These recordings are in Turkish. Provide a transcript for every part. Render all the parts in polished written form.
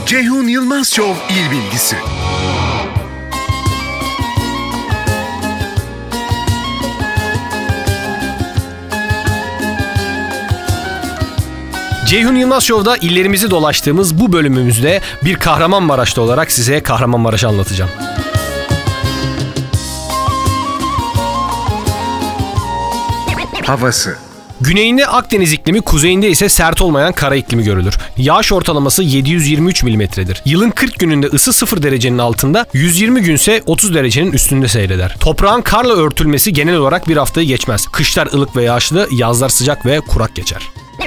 Ceyhun Yılmaz Show İl Bilgisi. Ceyhun Yılmaz Show'da illerimizi dolaştığımız bu bölümümüzde bir Kahramanmaraşlı olarak size Kahramanmaraş'ı anlatacağım. Havası. Güneyinde Akdeniz iklimi, kuzeyinde ise sert olmayan kara iklimi görülür. Yağış ortalaması 723 milimetredir. Yılın 40 gününde ısı 0 derecenin altında, 120 günse 30 derecenin üstünde seyreder. Toprağın karla örtülmesi genel olarak bir haftayı geçmez. Kışlar ılık ve yağışlı, yazlar sıcak ve kurak geçer.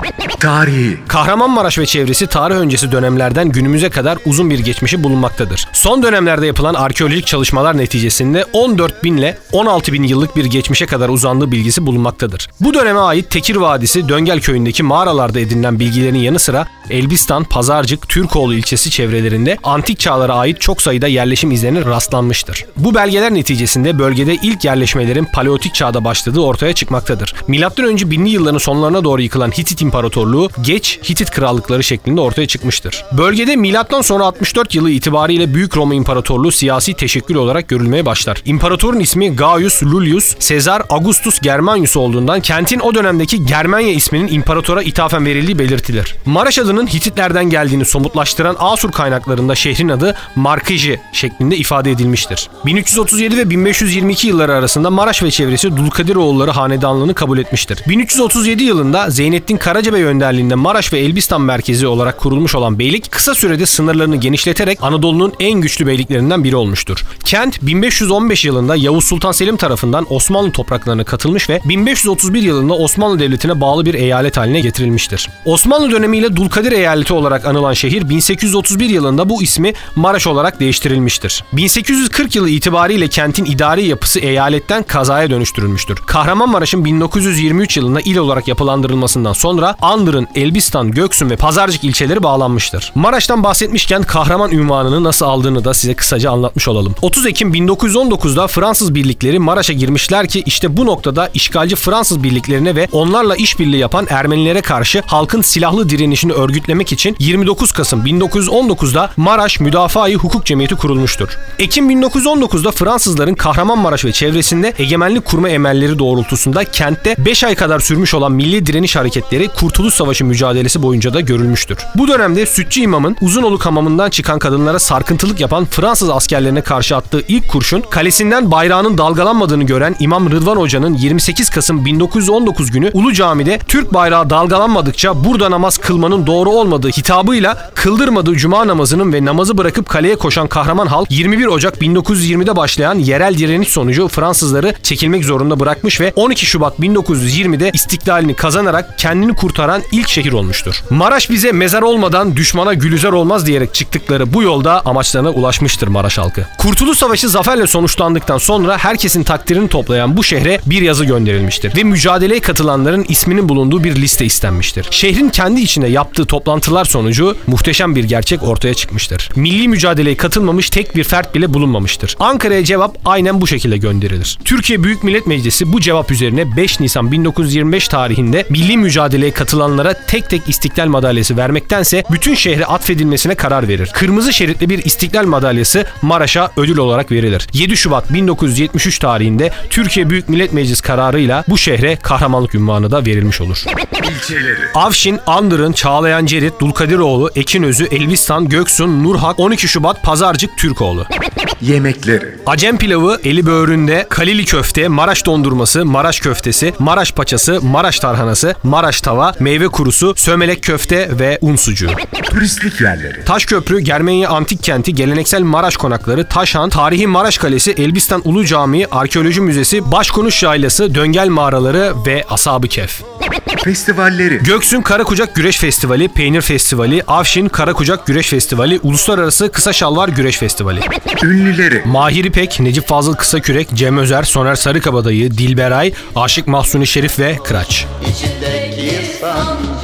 Tarihi. Kahramanmaraş ve çevresi tarih öncesi dönemlerden günümüze kadar uzun bir geçmişi bulunmaktadır. Son dönemlerde yapılan arkeolojik çalışmalar neticesinde 14.000 ile 16.000 yıllık bir geçmişe kadar uzandığı bilgisi bulunmaktadır. Bu döneme ait Tekir Vadisi, Döngel köyündeki mağaralarda edinilen bilgilerin yanı sıra Elbistan, Pazarcık, Türkoğlu ilçesi çevrelerinde antik çağlara ait çok sayıda yerleşim izlerine rastlanmıştır. Bu belgeler neticesinde bölgede ilk yerleşmelerin Paleolitik çağda başladığı ortaya çıkmaktadır. Milattan önce 1000'li yılların sonlarına doğru yıkılan Hitit İmparatorluğu geç Hitit krallıkları şeklinde ortaya çıkmıştır. Bölgede milattan sonra 64 yılı itibariyle Büyük Roma İmparatorluğu siyasi teşekkül olarak görülmeye başlar. İmparatorun ismi Gaius Iulius Caesar Augustus Germanius olduğundan kentin o dönemdeki Germania isminin imparatora ithafen verildiği belirtilir. Maraş adının Hititlerden geldiğini somutlaştıran Asur kaynaklarında şehrin adı Markiji şeklinde ifade edilmiştir. 1337 ve 1522 yılları arasında Maraş ve çevresi Dulkadiroğulları hanedanlığını kabul etmiştir. 1337 yılında Zeynettin Karacabey önderliğinde Maraş ve Elbistan merkezi olarak kurulmuş olan beylik kısa sürede sınırlarını genişleterek Anadolu'nun en güçlü beyliklerinden biri olmuştur. Kent 1515 yılında Yavuz Sultan Selim tarafından Osmanlı topraklarına katılmış ve 1531 yılında Osmanlı Devleti'ne bağlı bir eyalet haline getirilmiştir. Osmanlı dönemiyle Dulkadir Eyaleti olarak anılan şehir 1831 yılında bu ismi Maraş olarak değiştirilmiştir. 1840 yılı itibariyle kentin idari yapısı eyaletten kazaya dönüştürülmüştür. Kahramanmaraş'ın 1923 yılında il olarak yapılandırılmasından sonra Andırın, Elbistan, Göksun ve Pazarcık ilçeleri bağlanmıştır. Maraş'tan bahsetmişken kahraman unvanını nasıl aldığını da size kısaca anlatmış olalım. 30 Ekim 1919'da Fransız birlikleri Maraş'a girmişler ki işte bu noktada işgalci Fransız birliklerine ve onlarla işbirliği yapan Ermenilere karşı halkın silahlı direnişini örgütlemek için 29 Kasım 1919'da Maraş Müdafaa-i Hukuk Cemiyeti kurulmuştur. Ekim 1919'da Fransızların Kahramanmaraş ve çevresinde egemenlik kurma emelleri doğrultusunda kentte 5 ay kadar sürmüş olan milli direniş hareketleri Kurtuluş Savaşı mücadelesi boyunca da görülmüştür. Bu dönemde Sütçü İmam'ın Uzunoluk hamamından çıkan kadınlara sarkıntılık yapan Fransız askerlerine karşı attığı ilk kurşun, kalesinden bayrağının dalgalanmadığını gören İmam Rıdvan Hoca'nın 28 Kasım 1919 günü Ulu Cami'de Türk bayrağı dalgalanmadıkça burada namaz kılmanın doğru olmadığı hitabıyla kıldırmadığı cuma namazının ve namazı bırakıp kaleye koşan kahraman halk 21 Ocak 1920'de başlayan yerel direniş sonucu Fransızları çekilmek zorunda bırakmış ve 12 Şubat 1920'de istiklalini kazanarak kendini kurtaran ilk şehir olmuştur. Maraş bize mezar olmadan düşmana gülüzer olmaz diyerek çıktıkları bu yolda amaçlarına ulaşmıştır Maraş halkı. Kurtuluş Savaşı zaferle sonuçlandıktan sonra herkesin takdirini toplayan bu şehre bir yazı gönderilmiştir ve mücadeleye katılanların isminin bulunduğu bir liste istenmiştir. Şehrin kendi içinde yaptığı toplantılar sonucu muhteşem bir gerçek ortaya çıkmıştır. Milli mücadeleye katılmamış tek bir fert bile bulunmamıştır. Ankara'ya cevap aynen bu şekilde gönderilir. Türkiye Büyük Millet Meclisi bu cevap üzerine 5 Nisan 1925 tarihinde milli mücadeleye katılanlara tek tek İstiklal Madalyası vermektense bütün şehre atfedilmesine karar verir. Kırmızı şeritli bir İstiklal Madalyası Maraş'a ödül olarak verilir. 7 Şubat 1973 tarihinde Türkiye Büyük Millet Meclisi kararıyla bu şehre kahramanlık unvanı da verilmiş olur. İlçeleri. Avşin, Andırın, Çağlayancerit, Dulkadiroğlu, Ekinözü, Elbistan, Göksun, Nurhak, 12 Şubat, Pazarcık, Türkoğlu. Yemekleri. Acem pilavı, eli böğründe, kalili köfte, Maraş dondurması, Maraş köftesi, Maraş paçası, Maraş tarhanası, Maraş tava, meyve kurusu, sömelek köfte ve un sucuğu. Turistik yerleri. Taşköprü, Germenya Antik Kenti, geleneksel Maraş konakları, Taşhan, tarihi Maraş Kalesi, Elbistan Ulu Camii, Arkeoloji Müzesi, Başkonuş Yaylası, Döngel Mağaraları ve Ashab-ı Kehf. Festivalleri. Göksun Karakucak Güreş Festivali, Peynir Festivali, Avşin Karakucak Güreş Festivali, Uluslararası Kısa Şalvar Güreş Festivali. Ünlüleri. Mahir İpek, Necip Fazıl Kısakürek, Cem Özer, Soner Sarıkabadayı, Dilberay, Aşık Mahsuni Şerif ve Kıraç. İçindeki insan